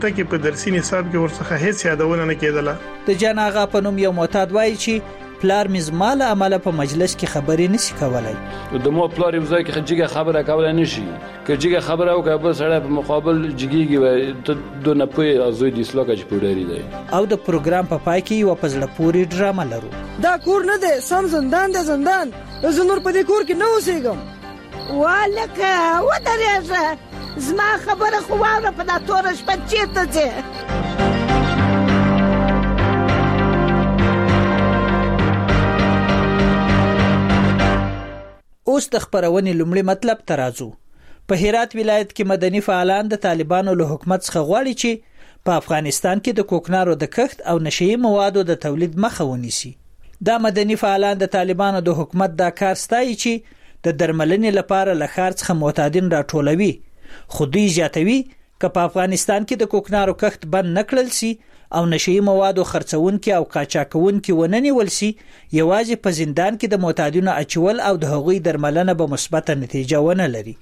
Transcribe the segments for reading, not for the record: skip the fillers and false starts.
کې په درسي نصاب کې ورڅخه هیڅ یادونه نه کېدله. د جان آغا په نوم یو معتاد وایي چې پلار مزمال عمله په مجلس کې خبرې نشي کولای. د مو پلار یو ځای کې جګه خبره کولای نشي، که جګه خبره او که بل سره په مقابل جګیږي ته د نه پوي ازوی د اسلام کې پوډری دی. او د پروګرام په پای کې یو پزړه پوری ډرامه لرو. دا کور نه دی، سم زندان دی، زندان. زه نور په دې کور کې نه اوسېږم. والکه ودرېږه، زما خبره خو واوره، په دا توره شپه چېرته ځې؟ اوس د خبرونې لومړی مطلب ته راځو. په هرات ولایت کې مدني فعالان د طالبانو له حکومت څخه غواړي چې په افغانستان کې د کوکنارو د کښت او نشئی موادو د تولید مخه ونیسي. دا مدني فعالان د طالبانو د حکومت دا کار ستایي چې د درملنې لپاره له ښار څخه معتادین راټولوي، خو دوی زیاتوي که په افغانستان کې د کوکنارو کښت بند نکړل سي او نشئی موادو خرڅونکي او قاچاقونکي وننیول سي، یوازې په زندان کې د معتادینو اچول او د هغوی درملنه به مثبته نتیجه ونه لري.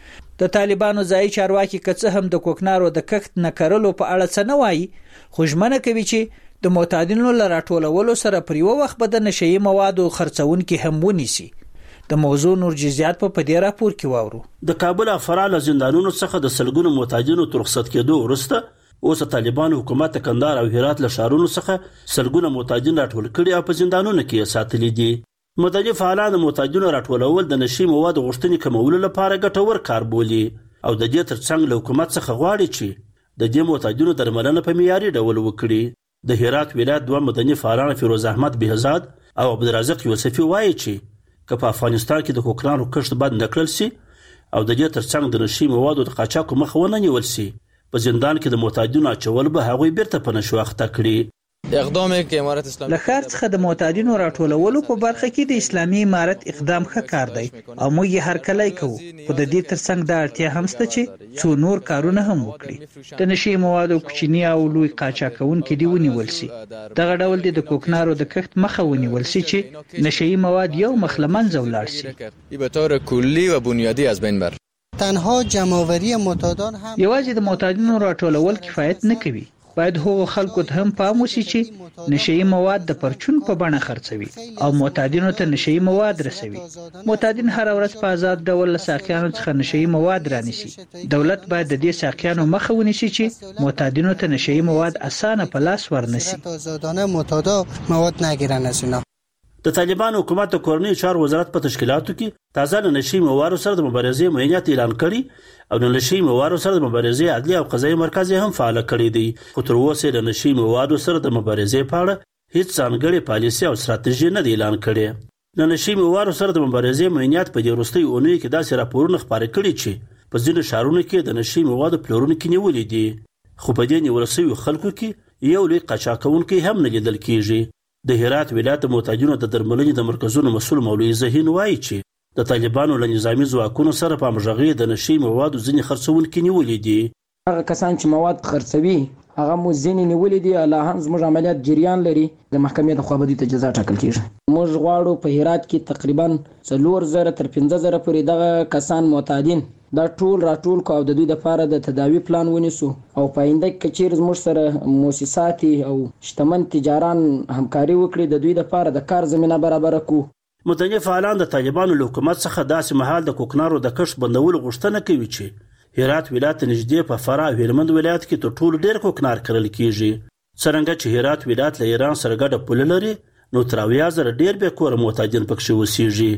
د طالبانو ځایي چارواکي که څه هم د کوکنارو د کښت نه کرلو په اړه څه نه وایي، خو ژمنه کوي چې د معتادینو له راټولولو سره پر یو وخت به د نشئی موادو خرڅونکي هم ونیسي. د موضوع نور جزئیات په دې راپور کې واورو. د کابل او فراه له زندانونو څخه د سلګونو معتادینو تر رخصت کېدو وروسته اوس طالبانو حکومت کندهار او هرات له ښارونو څخه سلګونه معتادین راټول کړي او په زندانونو کې ساتلي دي. مدني فعالان د معتادینو راټولول د نشئی موادو غوښتنې کمولو لپاره ګټور کار بولي او د دې ترڅنګ له حکومت څخه غواړي چې د دې معتادینو درملنه په معیاري ډول وکړي. د هرات ولایت دوه مدني فعالان فیروز احمد بهزاد او عبدالرزاق یوسفي وایي چې که په افغانستان کې د کوکنارو کښت بند نکړل سي او د دې ترڅنګ د نشئی موادو د قاچاقو مخه ونه نیول سي، په زندان کې د معتادینو اچول به هغوی بیرته په نشو اخته کړي. اقدام کې امارت اسلامي له ښار څخه د معتادینو راټولولو په برخه کې د اسلامي امارت اقدام ښه کار دی او موږ یې هر کله کوو، خو د دې ترڅنګ دا اړتیا هم شته چې څو نور کارونه هم وکړي. د نشئی موادو کوچني او لوی قاچاقونکي دی ونیول سي. دغه ډول د کوکنارو د کښت مخه ونیول سي چې نشئی مواد یو مخ له منځه ولاړ سي. به طور کلی و بنیادی از بین بر تنها جمع‌آوری معتادان هم یوازې د معتادینو راټولول کفایت نه کوي. باید هغو خلکو ته هم پام وشي چې نشئی مواد د پرچون په بڼه خرڅوي او معتادینو ته نشئی مواد رسوي. معتادین هر ورځ په آزاد ډول له ساقیانو څخه نشئی مواد رانیسي. دولت باید د دې ساقیانو مخه ونیسي چې معتادینو ته نشئی مواد اسانه په لاس ورنسي. آزادانه معتادا مواد نگیرن از اینا. د طالبان حکومت د کورنۍ چارو وزارت په تشکیلاتو کې تازه له نشئی موادو سره د مبارزې معینیت اعلان کړي او د نشئی موادو سره د مبارزې عدلي او قضایي مرکز هم فعال کړی دی، خو تر اوسه د نشئی موادو سره د مبارزې په اړه هیڅ ځانګړې پالیسي او ستراتیژي نه دی اعلان کړې. د نشئی موادو سره د مبارزې معینیت په دې وروستۍ اونۍ کې داسې راپورونه خپاره کړي چې په ځینو ښارونو کې د نشئی موادو پلورونکي نیولي دي، خو په دې نیول شویو خلکو کې یو لوی قاچاقونکی هم نه لیدل کیږي. د هرات ولایت معتادینو د درملنې د مرکزونو مسؤل مولوي زهین وایي چې د طالبانو له نظامي ځواکونو سره په همغږۍ د نشئی موادو ځینې خرڅونکي نیولي دي. هغه کسان چې مواد خرڅوي هغه مو ځینې نیولي دي، لا هم زموږ عملیات جریان لري، د محکمې د خوا به دوی ته جزا ټاکل کیږي. موږ غواړو په هرات کې تقریبا 4000 تر 15000 پورې دغه کسان معتادین دا ټول راټول کو او د دوی لپاره د تداوی پلان ونیسو او په آینده کې چیرې زموږ سره مؤسسات او شتمن تجاران همکاري وکړي د دوی لپاره د کار زمينه برابر کړو. مدني فعالان د طالبانو له حکومت څخه داسې مهال د کوکنارو د کښت بندولو غوښتنه کوي چې هرات ولایت نږدې په فراه او هلمند ولایت کې تر ټولو ډېر کوکنار کرل کیږي. څرنګه چې هرات ولایت له ایران سره ګډه پوله لري نو تر 80,000 ډېر بې کوره معتادین پکښې اوسېږي.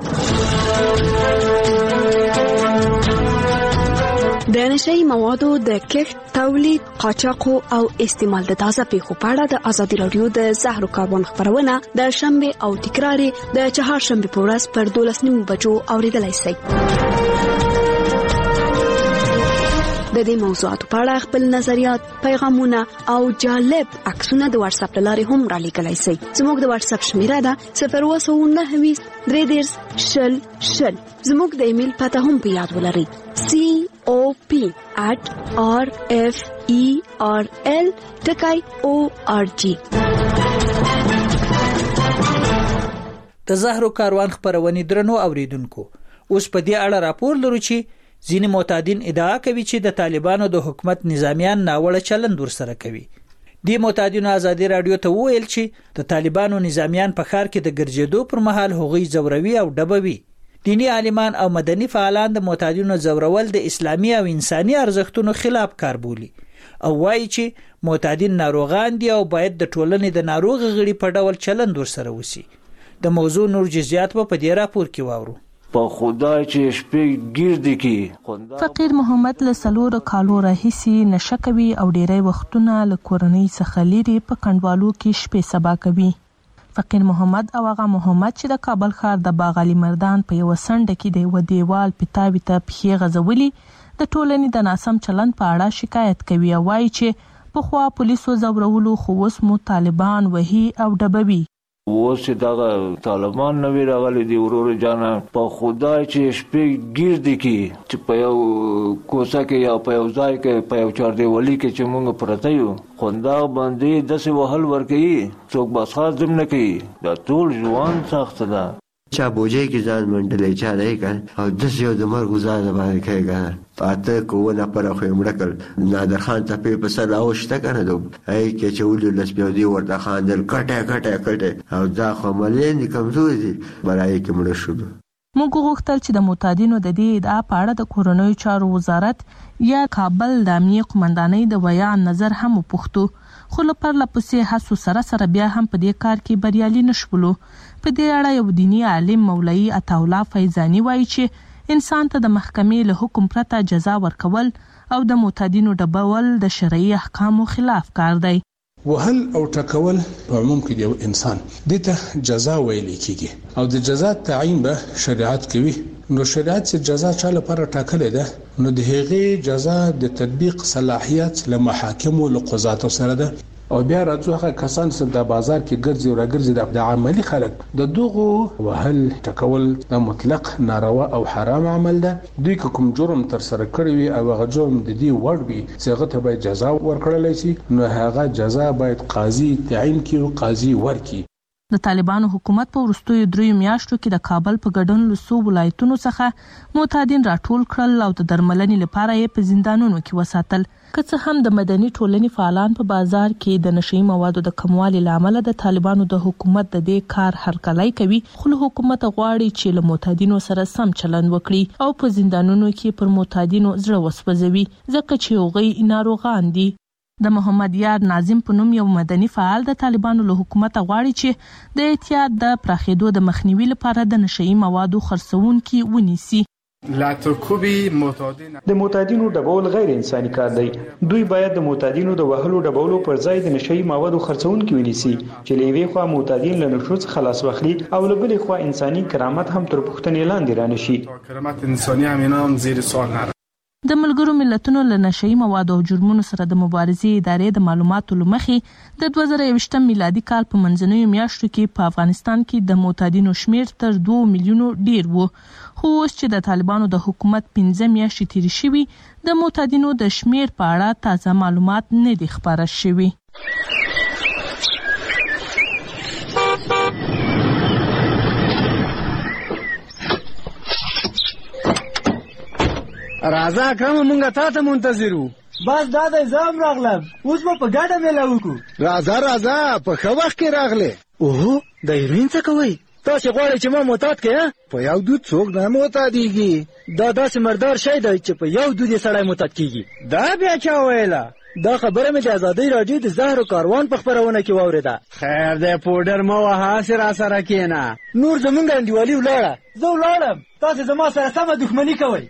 د نشئی موادو د کښت، تولید، قاچاق او استعمال د تازه پیښو په اړه د ازادي راډیو د زهرو کاروان خبرونه د شنبه او تکرار د چهارشنبه په ورځ پر 12:30 بجو اوریدلای شئ. د دې موضوعاتو په اړه خپل نظریات، پیغامونه او جالب عکسونه د واتس اپ لارې هم را لیږلی شئ. زموږ د واتس اپ شمیره ده 029 3 0 زموږ د ایمیل پته هم په یاد ولرئ cop@referl.org. د زهرو کاروان خبرونه درنو اوریدونکو، اوس په دې اړه راپور لرو چې ځینې معتادین ادعا کوي چې د طالبانو د حکومت نظامیان ناوړه چلند ورسره کوي. د معتادینو ازادي رادیو ته وویل چې د طالبانو نظامیان په ښار کې د ګرځېدو پر مهال هغوی زوروي او ډبوي. دینی عالمان او مدني فعالان د معتادینو زورول د اسلامي او انساني ارزښتونو خلاف کار بولي او وایي چې معتادین ناروغان دي او باید د ټولنې د ناروغ غړي په ډول چلند ورسره وسی. د موضوع نور جزئیات په دې راپور کې واورو. په خدای چې شپې ګیردي کی فقیر محمد له 4 کالو راهیسې نشه کوي او ډیری وختونه له کورنۍ څخه لري په کندوالو کې شپې سبا کوي. فقیر محمد او هغه محمد چې د کابل ښار د باغ علي مردان په یو سنډه کې د یو دیوال پتاوي ته پښې غځولي د ټولنې د ناسم چلند په اړه شکایت کوي او وایي چې په خوا پولیسو زورولو خو اوس مو طالبان وهي او ډبوي. اوس چې دغه طالبان نوی راغلي دي ورور جانا په خدای چې شپې ګیردي کی چې په یو کوڅه کې یا په یو ځای کې په یو چاردیوالي کې چې موږ پرته یو خوندا باندې داسې وهل ورکوي څوک بس خاص دم نه کوي. دا ټول ژوند سخت ده. چا بوجه کې ځان منډلې چا دی کړ او داسې یو د مرګ ځان باندې کوي پاته کوونه پر خو مړکل نادر خان ته په سر راوښته کنه دو ای کې چې ولې لسبیو دی ورته خان دل کټه او دا خو ملین کمزوري دي برای کې مړ شو. موږ غوښتل چې د معتادینو د دې ادعا په اړه د کورنیو چارو وزارت یا کابل د امنیه قومندانۍ د بیان نظر هم وپوښتو خو له پرله پسې هڅو سره بیا هم په دې کار کې بریالي نشولو. په دې اړه یو دینی عالم مولوي عطاالله فیضاني وایي چې انسان ته د محکمې له حکم پرته جزا ورکول او د معتادینو ډبول د شرعي احکامو خلاف کار دی. وهل او ټکول په عموم کې یو انسان دته جزا ویل کیږي او د جزا تعیین به شریعت کوي. نو شریعت چې جزا چا لپاره ټاکلې ده نو د هغې جزا د تطبیق صلاحیت له محاکمو له قضاتو سره ده او بیا راځو هغه کسان چې د بازار کې ګرځي او راګرځي د عملی خلک د دغو وهل ټکول د مطلق ناروا او حرام عمل ده. دوی کوم جرم تر سره کړی وي او هغه جرم د دې وړ وي چې هغه ته باید جزا ورکړل شي نو هغه جزا باید قاضي تعیین کړي او قاضي ورکړي. د طالبانو حکومت په وروستیو 3 میاشتو کې د کابل په ګډون له 100 ولایتونو څخه معتادین راټول کړل او د درملنې لپاره یې په زندانونو کې وساتل. که څه هم د مدني ټولنې فعالان په بازار کې د نشئی موادو د کموالي لامل د طالبانو د حکومت د دې کار هرکلی کوي خو له حکومت غواړي چې له معتادینو سره سم چلند وکړي او په زندانونو کې پر معتادینو زړه وسوځوي ځکه چې هغوی ناروغان دي. د محمد یار ناظم په نوم یو مدني فعال د طالبانو له حکومت غواړي چې د احتیاط د پراخېدو د مخنیوي لپاره د نشئی موادو خرڅونکي ونیسي. د معتادینو ډبول غیر انساني کار دی. دوی باید د معتادینو د وهلو ډبولو پر ځای د نشئی موادو خرڅونکي ونیسي چې له یوې خوا معتادین له نشو څخه خلاص واخلي او له بلې خوا انساني کرامت هم تر پوښتنې لاندې رانشي. کرامت انساني هم نه زیر سوال نه. د ملګرو ملتونو له نشئی موادو او جرمونو سره د مبارزې ادارې د معلوماتو له مخې د 2021 میلادي کال په منځنیو میاشتو کې په افغانستان کې د معتادینو شمیر تر 2 میلیونو ډیر وو. خو اوس چې د طالبانو د حکومت 15 میاشتې تیرې شوي د معتادینو د شمیر په اړه تازه معلومات نه دي خپاره شوي. راځه کوم مونږه تا ته منتظر وو. بس دا د زام راغلم اوس به په ګډه میله وکړو. راځه په ښه وخت کې راغلې. اوهو د هیروین څه کوئ؟ تاسې غواړئ چې ما معتاد کړې؟ په یو دود څوک نه معتادېږي. دا داسې مردار شی دی چې په یو دود یې سړی معتاد کېږي. دا بیا چا ویله؟ دا خبره مې د ازادۍ راډیو د زهر و کاروان په خپرونه کې واورېده. خیر دی پوډر مه وهه هسې راسره کښېنه. نور زمونږ انډیوالي ولاړه. زه ولاړم تاسې زما سره سمه دښمني کوئ.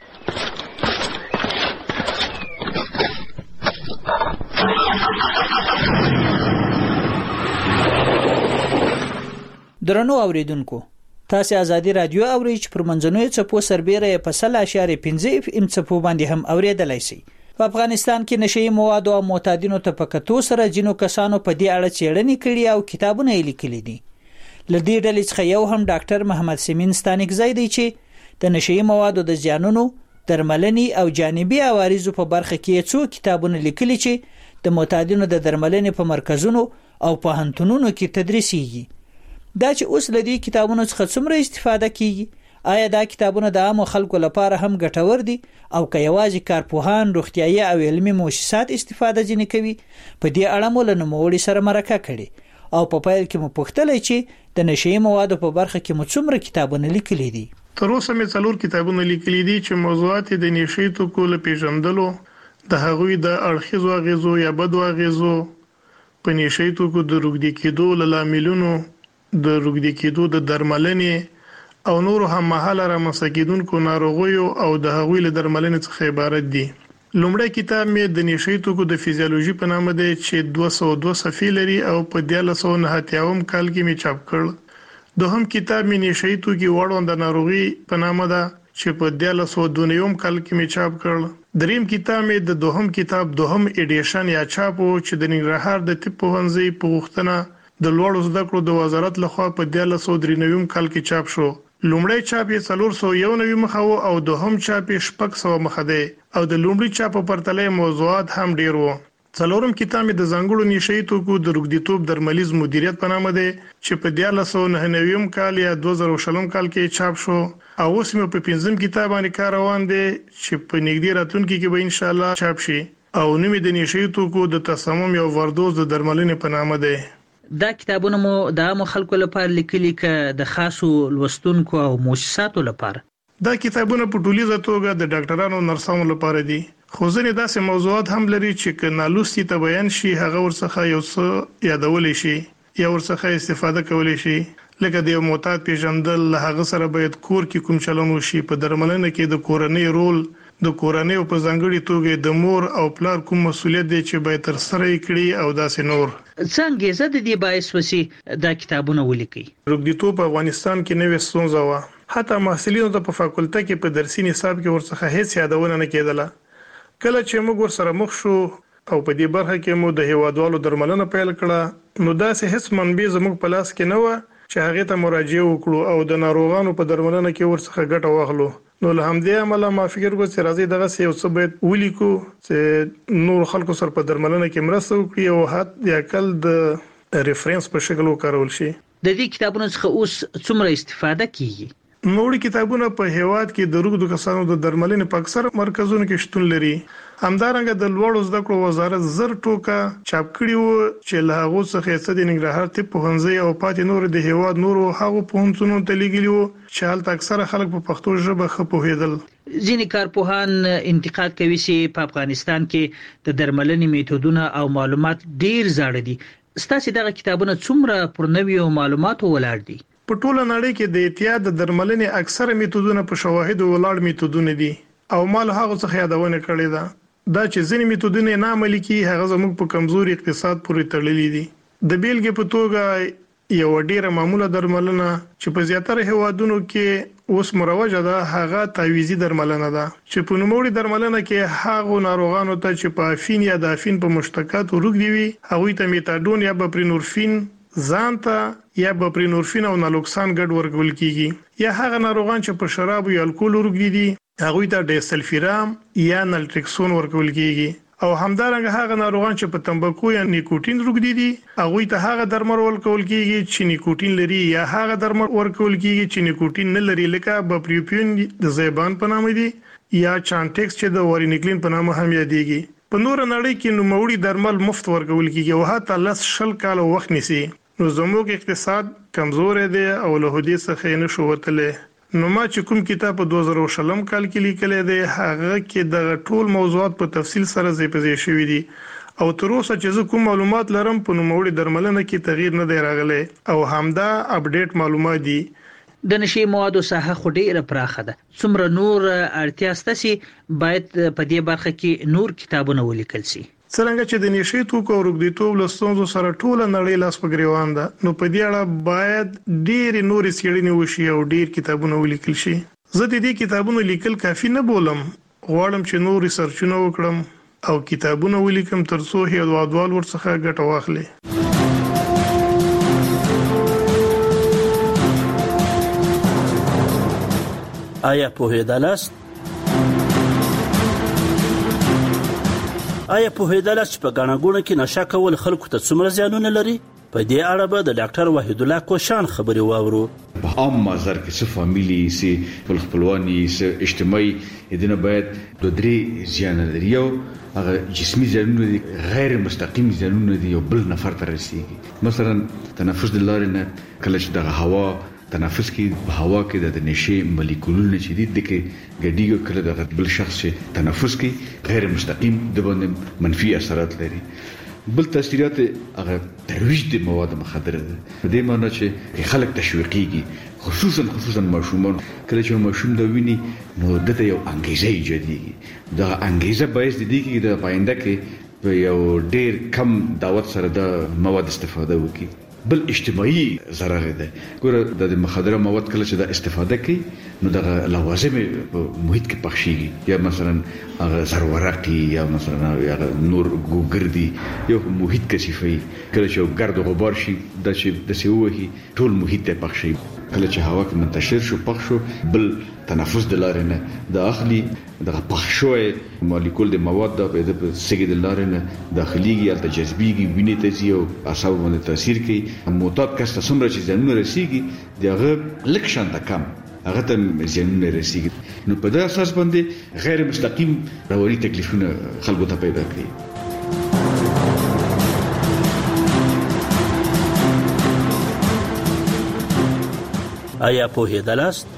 درنو اوریدونکو تاسو ازادي رادیو اورئ چې پر منځنوي چپو سربېره په 0.5 FM چپو باندې هم اوریدلای شئ. په افغانستان کې نشئی مواد او معتادینو ته په کتو سره جنو کسانو په دې اړه څېړنې کړې او کتابونه یې لیکلي دي. له دې ډلې څخه یو هم ډاکټر محمد سیمین ستانکزی دی چې د نشئی موادو د زیانونو درملنې او جانبي عوارضو په برخه کې څو کتابونه لیکلي چې د معتادینو د درملنې په مرکزونو او په هنتونونو کې تدریسیږي. دا چې اوس لدی کتابونو څخه څومره استفاده کیږي آیا دا کتابونه د عامو خلکو لپاره هم ګټور دي او که یوازې کارپوهان روغتیايي او علمي مؤسسات استفاده ځنې کوي؟ په دې اړه مو له نوموړي سره مرکه کړې او په پیل کې مو پوښتلی چې د نشهیي موادو په برخه کې مو څومره کتابونه لیکلي دي. تر اوسه مې 4 کتابونه لیکلي دي چې موضوعات د نشهیي توکو له پیژندلو، د هغوی د اړخیزو اغیزو یا بدو اغیزو، په نشهیي توکو د روږدي کېدو له لاملونو، د روږدي کېدو د درملنې او نورو هم مهاله رامنځته کېدونکو ناروغیو او د هغوی له درملنې څخه عبارت دي. لومړی کتاب مې د نشهیي توکو د فزیولوژي په نامه دی چې 202 صفحې لري او په 1989 کال کې مې چاپ کړ. دوهم کتاب مې نشهیي توکي وړاندې ناروغي په نامه ده چې په 1992 کال کې مې چاپ کړ. دریم کتاب مې د دوهم کتاب دوهم ایډیشن یا چاپ چې د ننګرهار د طب پوهنځي په غوښتنه د لوړو زده کړو د وزارت لخوا په 1993 کال کې چاپ شو. لومړی چاپ یې 491 مخه وو او دوهم چاپ یې 600 مخه دی او د لومړي چاپ په پرتله موضوعات هم ډیر وو. څلورم کتاب د ځانګړو نشهیي توکو د روږديتوب درملیز مدیریت په نامه دی چې په 1999 کال یا 2020 کال کې چاپ شو او اوس مې په 5م کتاب باندې کار روان دی چې په نږدې راتلونکي کې به ان شاء الله چاپ شي او نوم د نشهیي توکو د تصمیم او وردوز د درملنې په نامه دی. دا کتابونه مو د عامو خلکو لپاره لیکلي که د خاصو لوستونکو او مؤسساتو لپاره؟ دا کتابونه په ټولیزه توګه د ډاکټرانو او نرسانو لپاره دي، خو ځینې داسې موضوعات هم لري چې که نالوستي ته بیان شي هغه ورڅخه یو څه یادولی شي یا ورڅخه استفاده کولی شي، لکه د یو معتاد پیژندل، له هغه سره باید کور کې کوم چلن وشي، په درملنه کې د کورنۍ رول، د کورنۍ په ځانګړي توګه د مور او پلار کوم مسولیت دی چې باید تر سره کړي او داسې نور. څنګه زه د دې باعث وسی دا کتابونه ولیکي؟ روږديتوب په افغانستان کې نوې ستونزه وه، حتی محصلینو ته په فاکولټه کې په درسي نصاب کې ورڅخه هیڅ یادونه نه کېدله. کله چې موږ ورسره مخ شو او په دې برخه کې مو د هیوادوالو درملنه پیل کړه، نو داسې هیڅ منبع زموږ په لاس کې نه و چې هغه ته مراجعه وکړو او د ناروغانو په درملنه کې ورڅخه ګټه واخلو. نو له همدې امله ما فکر وکړ چې راځي دغه یو څه باید ولیکو چې نور خلکو سره په درملنه کې مرسته وکړي او حتی عقل د ریفرنس په شکل وکارول شي. د دې کتابونو څخه اوس څومره استفاده کیږي؟ نوړي کتابونه په هیواد کې د روږدو کسانو د درملنې په اکثر مرکزونو کې شتون لري. همدارنګه د لوړو زده کړو وزارت زر ټوکه چاپ کړي وو چې له هغه څخه څه د ننګرهار طب پوهنځي او پاتې نور د هیواد نورو هغه پوهنتونونو ته لګیلي وو چې هلته اکثره خلک په پښتو ژبه ښه پوهېدل. ځینې کارپوهان انتقاد کوي چې په افغانستان کې د درملنې میتودونه او معلومات ډیر زاړه دي. ستاسو دغه کتابونه څومره پر نویو معلوماتو ولاړ دي؟ په ټوله نړۍ کې د احتیاط د درملنې اکثره میتودونه په شواهدو ولاړ میتودونه دي او مال هغه څخه یادونه کړې ده. دا چې ځینې میتودونه نه عملي کی هغه زموږ په کمزوري اقتصاد پورې تړلې دي. د بیلګې په توګه یو ډیره معموله درملنه چې په زیاتره هیوادونو کې اوس مروجه ده هغه تعویزي درملنه ده چې په نوموړي درملنه کې هغه ناروغانو ته چې په افین یا د افین په مشتقاتو روږدي وي هغه ته میتادون یا بپرینورفین ځانته یا بپرینورفین او نالوکسان ګډ ورکول کیږي، یا هغه ناروغان چې په شراب یا الکول روږدي دي هغه ته ډیسلفیرام یا نلټریکسون ورکول کیږي، او همدارنګه هغه ناروغان چې په تمباکو یا نیکوټین روږدي دي هغه ته هغه درمل ورکول کیږي چې نیکوټین لري یا هغه درمل ورکول کیږي چې نیکوټین نه لري، لکه بپریوپین د زیبان په نامه دي یا چانټکس چې د وارینیکلین په نامه هم یادېږي. په نور نړۍ کې نوموړي درمل مفت ورکول کیږي او حتی 10 کال وخت نیسي. نو زموږ اقتصاد کمزور دی او له هدي څخه نه شو وتلی. نو ما چې کوم کتاب په 2020 کال کې لیکلی دی هغه کې د ټول موضوعات په تفصیل سره ځای په ځای شوي دي او تر اوسه چې زه کوم معلومات لرم په نوموړي درملنه کې تغییر نه دی راغلی او همدا اپډیټ معلومات دي. د نشي موادو ساحه خو ډیره پراخه ده. څومره نور اړتیا ستاسي باید په دې برخه کې نور کتابونه ولیکل شي؟ څنګه چې د نشي توکو او روږديتوب له ستونزو سره ټوله نړۍ لاس په ګریوان ده، نو په دې اړه باید ډېر نور څېړنې وشي او ډېر کتابونه ولیکل شي. زه د دې کتابونو لیکل کافي نه بولم، غواړم چې نور ریسرچونه وکړم او کتابونه ولیکم ترڅو هیوادوال ورڅخه ګټه واخلي. آیا پوهېدلاست چې په ګڼه ګوڼه کې نشه کول خلکو ته څومره زیانونه لري؟ په دې اړه به د ډاکټر وحید الله کوشان خبري واورو. په عام مازار کې څه فامیلی سي خپلواني سي اجتماعي دنه باید د درې زیان لري. یو هغه جسمي زیانونه دي، غیر مستقیم زیانونه دي، یو بل نفر ته رسیږي. مثلا تنفس د لارې نه کله چې د هوا تنفس کې په هوا کې د نشي مالیکولونه چې دي د کې ګډیږي، کله د بل شخص چې تنفس کې غیر مستقیم د باندې منفي اثرات لري. بل تاثیرات هغه ترویج د مواد مخدره ده. په دې معنی چې خلک تشویقيږي، خصوصا ماشومان. کله چې ماشوم دا ویني نو دته یو انګیزه ایجادېږي. دا انګیزه باعث دي چې د پاینده کې په یو ډیر کم دعوت سره د مواد استفاده وکړي. بل اجتماعي ضرر ده. ګوره د مخدره مواد کله چې د استفاده کوي نو د لوازم په محیط کې پخشيږي، یا مثلا هغه زرورقي یا مثلا نور ګوګردي یو محیط کثیفي. کله چې ګرد او غبار شي د چې د سیوهي ټول محیط ته پخشي. کله چې هوا کې منتشر شو پخ شو، بل تنفس د لارې نه د اخلي د پخشوي مالیکول د مواد د سګي د لارې نه داخليږي، الته جذبيږي، وینې ته ځي او اعصاب باندې تاثیر کوي. معتاد کس ته څومره چې زیانونه رسیږي دغه لک شانته کم هغه ته زیانونه رسیږي. نو په دې اساس باندې غیر مستقیم رواني تکلیفونه خلکو ته پیدا کوي. آیا پوهیدلاست؟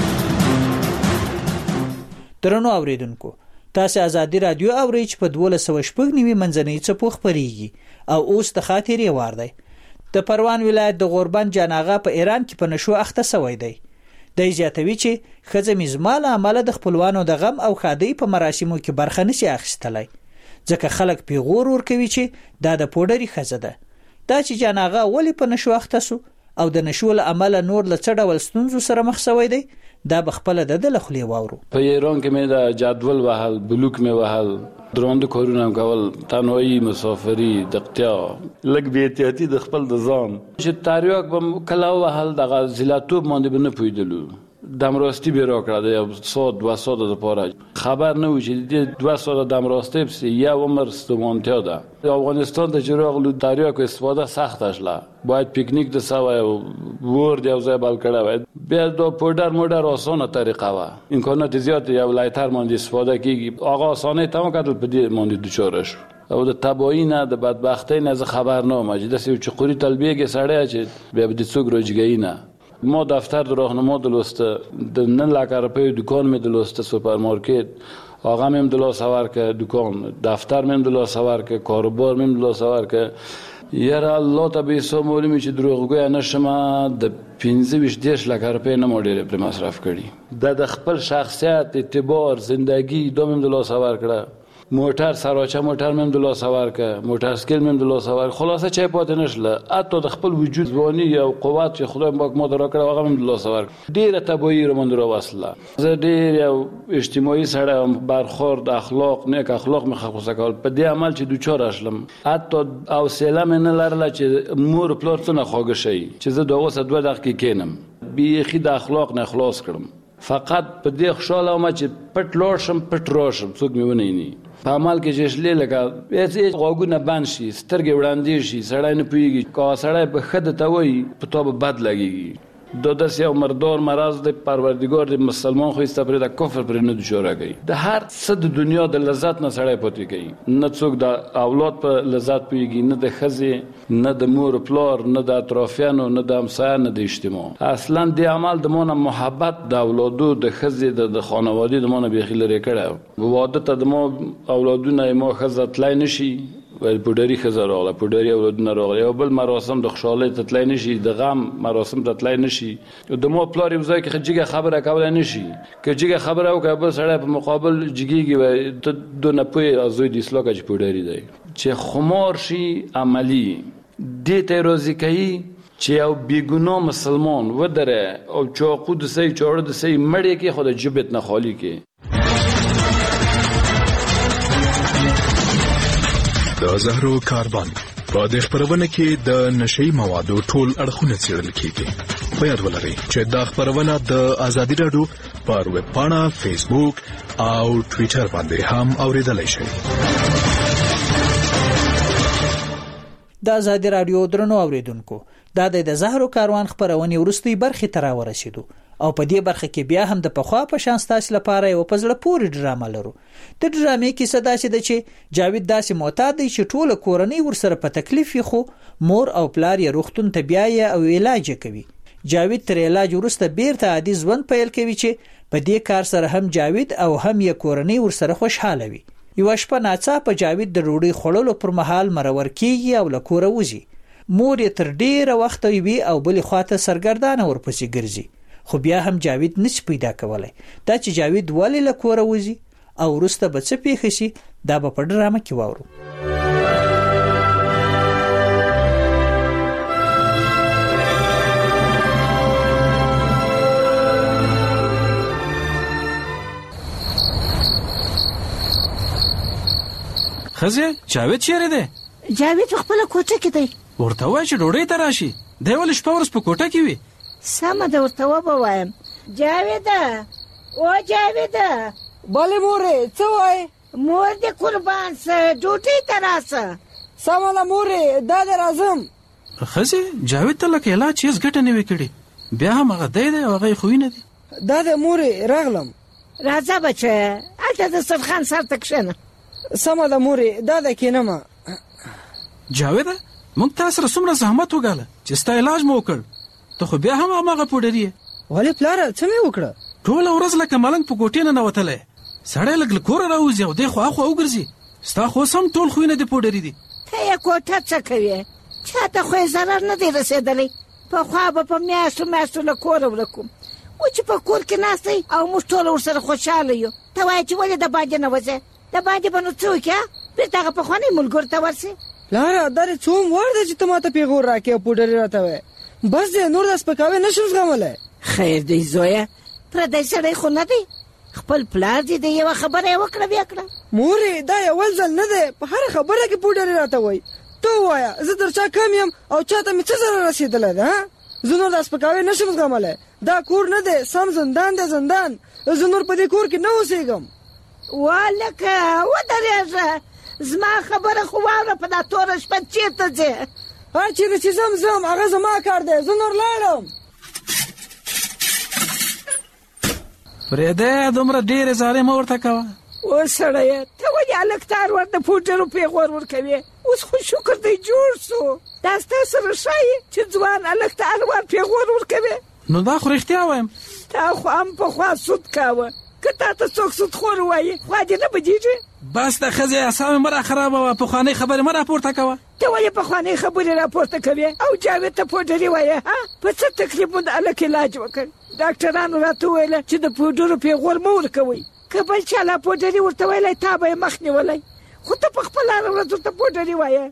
درنو اوریدونکو، تاسو ازادي رادیو اورئ چې په 1290 منځنۍ څپو خبريږي او اوس د خاطرې وار دی. د پروان ولایت د غوربند جاناغه په ایران کې په نشو اخته سوی دی. د زیاتوي چې خزه میزمال عمل د خپلوانو د غم او خادي په مراسمو کې برخه نشي اخیستلای، ځکه خلک پیغور ور کوي چې دا د پوډري خزه ده. دا چې جاناغه ولی په نشو اخته سو او د نشو له عمل نور له څه ډول ستونزو سره مخ شوی دی، دا بخپل د لخلې واورو. په ایران کې مې د جدول وهل، بلوک مې وهل، دروند کارونه کول، تنهایی، مسافری، دقتیا، لګ بی احتیاطي د خپل د ځان چې تاریخ بم کلا وهل دغه زلاتوب باندې بنه پویدلو. دمراستی بیرا کرده یا 100-200 د پاره خبر نه و چې د 200 دمراستی بس یا عمر استمانتیا ده. افغانستان د جراغلو تاریخ استفاده سخت اشلا، باید پیکنیک د سوای ورد یا ځای بل کړه وای. بیا د پودر مودر آسانه طریقه و، امکانات زیات یا ولایتر باندې استفاده کیږي. آقا آسانه تمام کړل په دې باندې دوچاره شو. او د تباہی نه د بدبختی نه خبر نه ماجد سی چې قوری تلبیه کې سړی چې بیا د څوک روزګاری نه. ما دفتر د راهنما دلسته د 9 لک روپیه دکان می دلسته، سوپرمارکت آقا میم دلا سوار که دکان، دفتر میم دلا سوار که کاروبار میم دلا سوار که. یاره الله تا به حساب معلومه چې دروغگوی نشمه د 15-20 لک روپیه نماډیره پر مصرف کړي. د خپل شخصیت، اعتبار، زندگی دومم دلا سوار کړه. موټر سراچه موټر مم دلا سوار که، موټر سکل مم دلا سوار، خلاصه چای پاتې نشله. حتی د خپل وجود ځواني او قوت چې خدای پاک ما درا کړ هغه مم دلا سوار. ډیره تباہی رو من درا وصله. زه ډیر یو اجتماعي سره برخورد، اخلاق، نیک اخلاق مخصوصه کول په دې عمل چې دوچار اشلم. حتی او سلام نه لرله چې مور پلار څنګه خوږ شي چې زه دغه 2 دقیقې کینم بیخي د اخلاق نه خلاص کړم. فقط په دې خوشاله ما چې پټ لوشم پټ روشم څوک میونه نه په عمل کې جشلې لکه هیڅ غوګونه بند شي، سترګې وړاندې شي، سړی نه پوهېږي. که سړی په ښه ته وایي په تا به بد لګېږي. دا داسې یو مردار مرض دی. پروردګار د مسلمان خو ایسته پرې د کفر پرې نه دوچاره کوي. د هر څه د دنیا د لذت نه سړی پاتې کوي. نه څوک د اولاد په لذت پوهېږي، نه د ښځې، نه د مور پلار، نه د اطرافیانو، نه د همسایه، نه د اجتماع. اصلا د عمل د مانه محبت د اولادو، د ښځې، د خانوادې د مانه بیخي لرې کړی. واده ته د ما اولادونه ما ښځه تلی نشي، پودري ښځه راغله، پودري اولادونه راغله. یو بل مراسم د خوشحالۍ ته تلی نشي، د غم مراسم ته تلی نشي. د ما پلار یو ځای کې جګه خبره کولی نشي. که جګه خبره وکړه بل سړی په مقابل جګېږي وایي ته دونه پوهې زوی د اصلاح که چې پودري دی. چې خمار شي عملي دې ته یې راضي کوي چې یو بېګناه مسلمان ودره او چاقو د سۍ چاړه د سۍ مړې کې خو د جبت نه خالي کې. د زهرو کاربن په دې خبرونه کې د نشئی موادو ټول اړخونه څېړل کیږي. په یاد ولرئ چې دا خبرونه د ازادي رادیو پر ویب پاڼه، فیسبوک او ټویټر باندې هم اوریدلای شئ. د آزادي رادیو درنو اوریدونکو دا د زهرو کاروان خبرونه ورستي برخه تر ورسېدو او په دې برخه کې بیا هم د پخوا په شان ستاسو لپاره یو پزړه پوری ډرامه لرو. د ډرامې کې صدا چې د چې جاوید داسې معتاد دی چې ټوله کورنۍ ورسره په تکلیف خو مور او پلار یې روغتون ته بیاي او علاج کوي. جاوید تر علاج وروسته بیرته عادي ژوند پیل کوي چې په دې کار سره هم جاوید او هم یې کورنۍ ورسره خوشاله وي. یو شپه ناڅاپه جاوید د ډوډۍ خوړلو پر مهال مرور کیږي او له کوره وځي. مور یې تر ډیره وخت وي او بلې خواته سرګردانه ورپسې ګرځي، خو بیا هم جاوید نش پیدا کولای. دا چې جاوید ولې له کوره وځي او وروسته به څه پیښ شي دا به په ډرامه کې واورو. خزه جاوید چیرې دی؟ جاوید خپل کوټه کې دی. ورته وای چې ډوډۍ ته راشي. دی ولې شپه ورځ په کوټه کې وي؟ سمه ده ورته ووایم. جاوید او جاوید بله مورې څه وای؟ مور دې قربان سه ډوډۍ ته راسه. سمه ده مورې دا دې راځم. خزه جاوید ته لکه علاج هیڅ ګټه نه وي کړې، بیا هم هغه دی او هغه خو نه دی. دا دې مورې راغلم. راځه بچه هلته د سرخان سر ته کښېنه. سمه ده مورې دا ده کېنمه. جاویده موږ تاسو سره څومره زحمت وګاله چې ستا علاج مو وکړ، ته خو بیا هم هماغه پوډري یې. ولې پلاره څه مې وکړه؟ ټوله ورځ لکه ملنګ په کوټې نه نوتلی، سړی لږ له کوره راوځي او دی خو اخوا وګرځي. ستا خو سم ټول خویونه دې پوډري دي. ته یې کوټه څه کوې؟ چاته خو یې ضرر نه دی رسېدلی. پخوا به په میاشتو له کوره ورکوم، و چې په کور کې ناست دی او موږ ټول ورسره خوشحاله یو. ته وایې چې ولې د باندې نه وځې؟ د باندې به نو څه وکړې؟ بېرته هغه پخواني ملګرو ته ورسې. پلاره دا دې څوم وار دی چې ته ماته پیغور راکې او پوډري راته وایې؟ بس دی نور د سپکاوی نشم زغملی. خیر دی زویه، پردی سړی خو نه دی، خپل پلار دی. د یوه خبره یې وکړه بیا کړه. مورې دا یول ځل نه دی، په هره خبره کې پوډري راته وایي. ته ووایه زه تر چا کم یم او چاته مې څه ضرر رسېدلی دی؟ زه نور د سپکاوی نشم زغملی. دا کور نه دی، سم زندان دی زندان. زه نور په دې کور کې نه اوسېږم. والکه ودرېږه، زما خبره خو واوره. په دا توره شپه چېرته ځې؟ هر چېرې چې ځم هغه زما کار دی، زه نور لاړم. فرېده دومره ډېرې زارۍ مه ورته کوه. اوس سړیه ته ولې هلک ته هر وخت د پوډرو پیغور ورکوې؟ اوس خو شکر دی جوړ سو. دا ستا سره ښایي چې ځوان هلک ته هر وخت پیغور ورکوې؟ نو دا خو رښتیا وایم. تا خو هم پخوا سود کاوه، که تا ته څوک سودخور ووایي خوا دې نه بدېږي؟ بس د ښځې اعصاب مه راخرابوه، پخوانۍ خبرې مه راپورته کوه. ته ولې پخوانۍ خبرې راپورته کوې او جاوید ته پوډري وایې؟ په څه تکلیف مو د هلک علاج وکړ؟ ډاکټرانو راته وویله چې د پوډرو پیغور مه ورکوئ، که بل چا لا پوډري ورته ویلی تا به یې مخ نیولی، خو ته په خپله هره ورځ ورته پوډري وایې.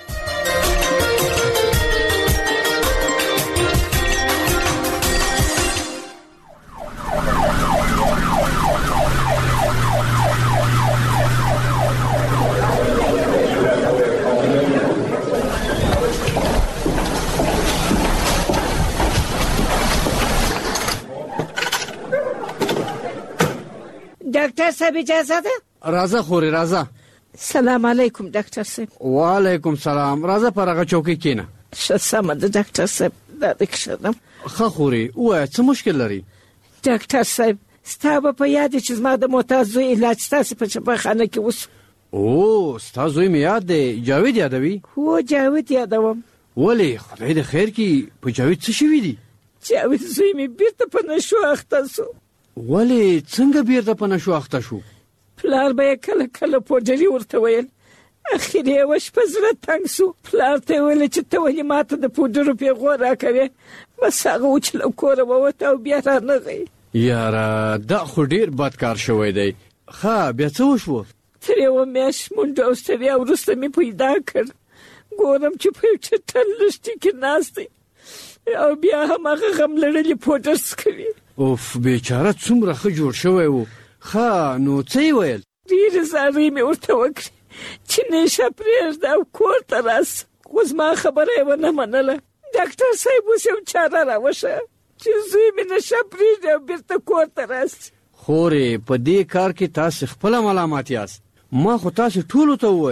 ډاکټر صاحب اجازه ده؟ راځه خورې راځه. سلام علیکم ډاکټر صاحب. وعلیکم سلام. راځه پر هغه چوکۍ کېنه. ښه سمه ده ډاکټر صاحب، دا دې کښېنم. ښه خورې ووایه څه مشکل لري؟ ډاکټر صاحب ستا به په یاد چې زما د معتاد زوی علاج ستاسې په چپاخانه کې وسو. او ستا زوی مې یاد دی، جاوید یادوي؟ هو جاوید یادوم. ولې خدای دې خیر کړي، په جاوید څه شوي دي؟ جاوید زوی مې بیرته په نشو اخته سو. ولې څنګه بیرته په نشو اخته شو؟ پلار به یې کله کله پوډري ورته ویل، اخر یې یوه شپه زړه تنګ سو. پلار ته یې ویل چې ته ولې ماته د پوډرو پیغور راکوې؟ بس هغه و چې له کوره ووته او بیا رانغی. یاره دا خو ډېر بد کار شوی دی. ښه بیا څه وشوه؟ تر یوه میاشت منډه او ستړیا وروسته مې پیدا کړ. ګورم چې په یو چټل لښتي کې ناست دی او بیا هم هغه غم لړلي پوډر څکوي. اوف بیچاره څومره ښه جوړ شوی و. ښه نو څه یې ویل؟ ډېرې زارۍ مې ورته وکړې چې نشه پرېږده او کور ته راسه، خو زما خبره یې ونه منله. ډاکټر صاحب اوس یو چاره راوښیه چې زوی مې نشه پرېږدي او بېرته کور ته راسي. خورې په دې کار کې تاسې خپله ملامت یاست. ما خو تاسې ټولو ته وویل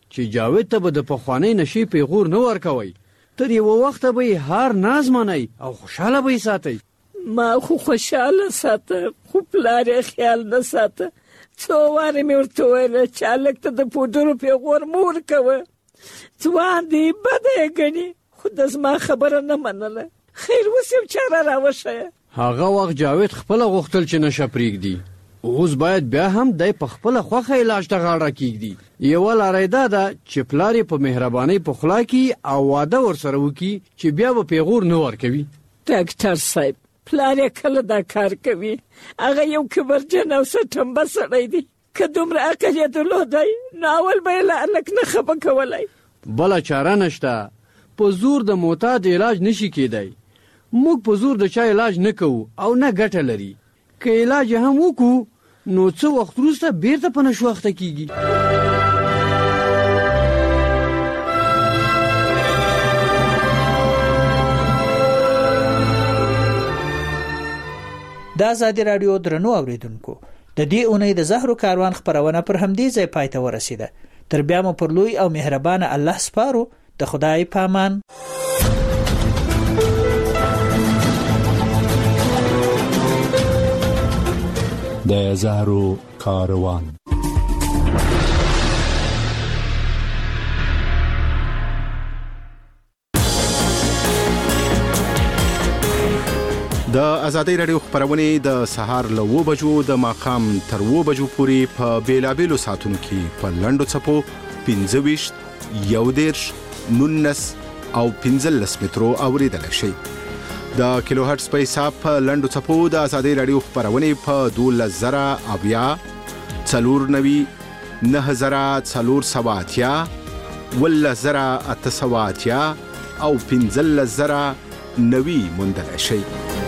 چې جاوید ته به د پخوانۍ نشې پیغور نه ورکوئ، تر یوه وخته به یې هار ناز منئ او خوشحاله به یې ساتئ. ما خو خوشحاله ساته، خو پلار یې خیال نه ساته. څو وارې مې ورته وویله چې هلک ته د پوډرو پیغور مه ورکوه، ځوان دی بده یې ګڼي، خو د زما خبره نه منله. خیر اوس یو چاره راوښیه. هغه وخت جاوید خپله غوښتل چې نشه پرېږدي، اوس باید بیا هم دی په خپله خوښه علاج ته غاړه کېږدي. یوه لاره یې دا ده چې پلار یې په مهربانۍ پخلا کړي او واده ورسره وکړي چې بیا به پیغور نه ورکوي. ډاکټر صاحب، پلار یې کله دا کار کوي؟ هغه یو کبرجن او سټمبه سړی دی. که دومره عقل یې درلودی نو اول به یې له هلک نه خفه کولی. بله چاره نشته، په زور د معتاد علاج نشي کېدی. موږ په زور د چا علاج نه کوو او نه ګټه لري. که علاج هم وکړو نو څه وخت وروسته بیرته په نشوخته کېږي. د ازادي راډیو درنو اوریدونکو، د دې اونۍ د زهرو کاروان خپرونه پر همدې ځای پای ته ورسیده. تر بیا مو پر لوی او مهربانه الله سپارو. د خدای پامان. د زهرو کاروان. د ازادي راډیو خبرونه د سهار له 9 بجو د ماښام تر 9 بجو پورې په بیلابېلو ساعتونو کې په لنډو څپو 25 11 19 او 15 مترو اوریدل شي. د کیلو هرتز په حساب په لنډو څپو د ازادي راډیو خبرونه په 12000 اویا 490 9480 ولزرا 880 او 15090 موندل شي.